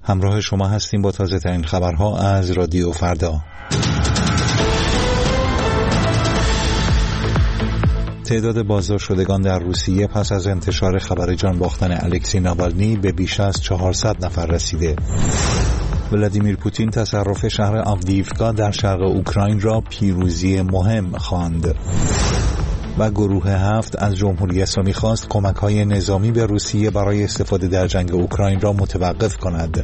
همراه شما هستیم با تازه ترین خبرها از رادیو فردا. تعداد بازداشت شدگان در روسیه پس از انتشار خبر جان باختن الکسی ناوالنی به بیش از 400 نفر رسیده. ولادیمیر پوتین تصرف شهر آودییوکا در شرق اوکراین را پیروزی مهم خواند. و گروه 7 از جمهوری اسلامی خواست کمک‌های نظامی به روسیه برای استفاده در جنگ اوکراین را متوقف کند.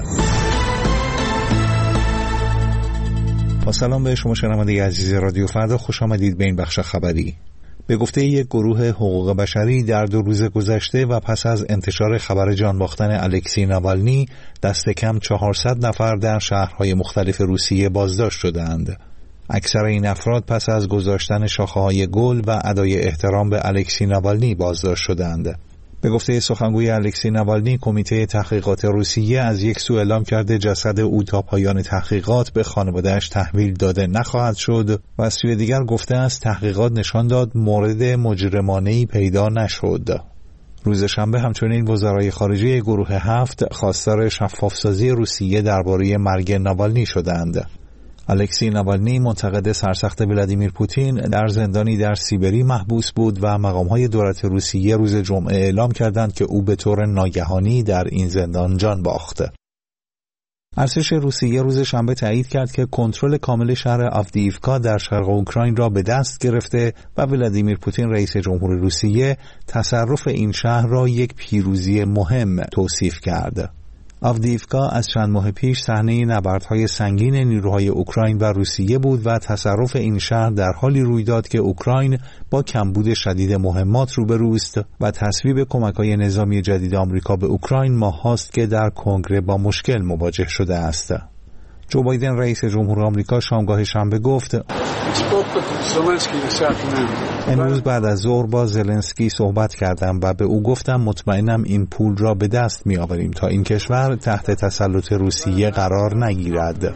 با سلام به شما شنونده عزیز رادیو فردا، خوش آمدید به این بخش خبری. به گفته یک گروه حقوق بشری در 2 روز گذشته و پس از انتشار خبر جان باختن الکسی ناوالنی، دست کم 400 نفر در شهرهای مختلف روسیه بازداشت شدند. اکثر این افراد پس از گذاشتن شاخه‌های گل و ادای احترام به الکسی ناوالنی بازداشت شدند. به گفته سخنگوی الکسی ناوالنی، کمیته تحقیقات روسیه از یک سو اعلام کرده جسد او تا پایان تحقیقات به خانواده‌اش تحویل داده نخواهد شد و از سوی دیگر گفته است تحقیقات نشان داد مورد مجرمانه‌ای پیدا نشد. روز شنبه همچنین وزرای خارجه گروه 7 خواستار شفافسازی روسیه درباره مرگ ناوالنی شدند. الکسی ناوالنی منتقد سرسخت ولادیمیر پوتین در زندانی در سیبری محبوس بود و مقام‌های دولت روسیه روز جمعه اعلام کردند که او به طور ناگهانی در این زندان جان باخت. ارتش روسیه روز شنبه تایید کرد که کنترل کامل شهر آودییوکا در شرق اوکراین را به دست گرفته و ولادیمیر پوتین رئیس جمهور روسیه تصرف این شهر را یک پیروزی مهم توصیف کرد. آودییوکا از چند ماه پیش صحنه نبردهای سنگین نیروهای اوکراین و روسیه بود و تصرف این شهر در حالی روی داد که اوکراین با کمبود شدید مهمات روبروست و تصویب کمک‌های نظامی جدید آمریکا به اوکراین ماه‌هاست که در کنگره با مشکل مواجه شده است. جو بایدن رئیس جمهور آمریکا شامگاه شنبه گفت امروز بعد از ظهر با زلنسکی صحبت کردم و به او گفتم مطمئنم این پول را به دست می آوریم تا این کشور تحت تسلط روسیه قرار نگیرد.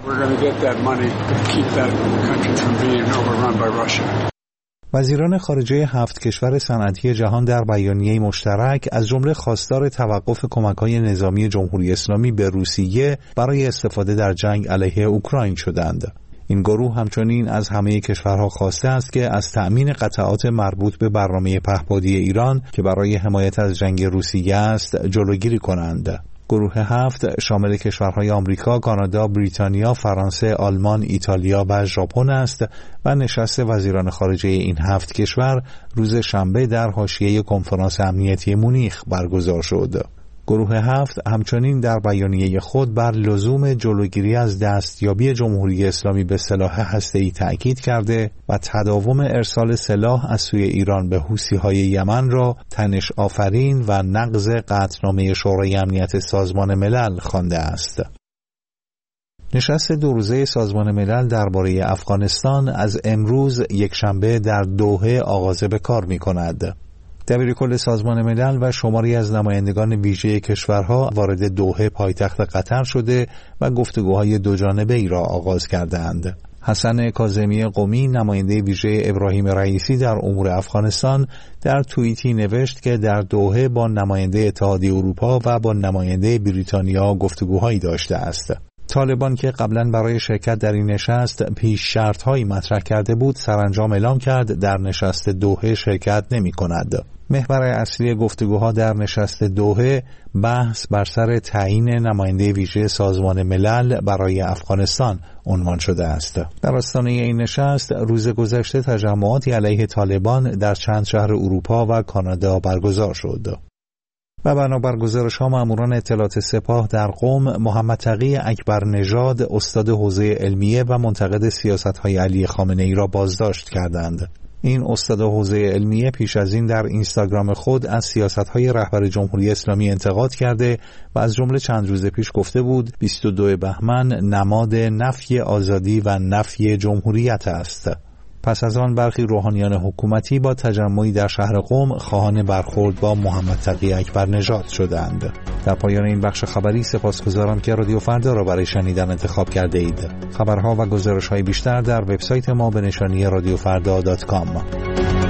وزیران خارجه 7 کشور صنعتی جهان در بیانیه مشترک از جمله خواستار توقف کمک‌های نظامی جمهوری اسلامی به روسیه برای استفاده در جنگ علیه اوکراین شدند. این گروه همچنین از همه کشورها خواسته است که از تأمین قطعات مربوط به برنامه پهپادی ایران که برای حمایت از جنگ روسیه است جلوگیری کنند. گروه 7 شامل کشورهای آمریکا، کانادا، بریتانیا، فرانسه، آلمان، ایتالیا و ژاپن است و نشست وزیران خارجه این 7 کشور روز شنبه در حاشیه کنفرانس امنیتی مونیخ برگزار شد. گروه 7 همچنین در بیانیه خود بر لزوم جلوگیری از دستیابی جمهوری اسلامی به سلاح هسته‌ای تأکید کرده و تداوم ارسال سلاح از سوی ایران به حوثی‌های یمن را تنش آفرین و نقض قطعنامه شورای امنیت سازمان ملل خوانده است. نشست 2 روزه سازمان ملل درباره افغانستان از امروز یکشنبه در دوحه آغاز به کار می‌کند. دبیرکل سازمان ملل و شماری از نمایندگان ویژه کشورها وارد دوحه پایتخت قطر شده و گفتگوهای دوجانبه‌ای را آغاز کردند. حسن کاظمی قمی، نماینده ویژه ابراهیم رئیسی در امور افغانستان، در توییتی نوشت که در دوحه با نماینده اتحادیه اروپا و با نماینده بریتانیا گفتگوهایی داشته است. طالبان که قبلا برای شرکت در این نشست پیش شرط‌هایی مطرح کرده بود، سرانجام اعلام کرد در نشست دوحه شرکت نمی‌کند. محور اصلی گفتگوها در نشست دوحه بحث بر سر تعیین نماینده ویژه سازمان ملل برای افغانستان عنوان شده است. در آستانه این نشست روز گذشته تجمعاتی علیه طالبان در چند شهر اروپا و کانادا برگزار شد. و بنابر گزارش‌ها ماموران اطلاعات سپاه در قم محمد تقی اکبر نژاد، استاد حوزه علمیه و منتقد سیاست‌های علی خامنه‌ای را بازداشت کردند. این استاد حوزه علمیه پیش از این در اینستاگرام خود از سیاست‌های رهبر جمهوری اسلامی انتقاد کرده و از جمله چند روز پیش گفته بود 22 بهمن نماد نفی آزادی و نفی جمهوریت است. پس از آن برخی روحانیان حکومتی با تجمعی در شهر قم خواهان برخورد با محمد تقی اکبر نژاد شدند. در پایان این بخش خبری سپاسگزارم که رادیو فردا را برای شنیدن انتخاب کرده اید. خبرها و گزارش‌های بیشتر در وبسایت ما به نشانی radiofrda.com.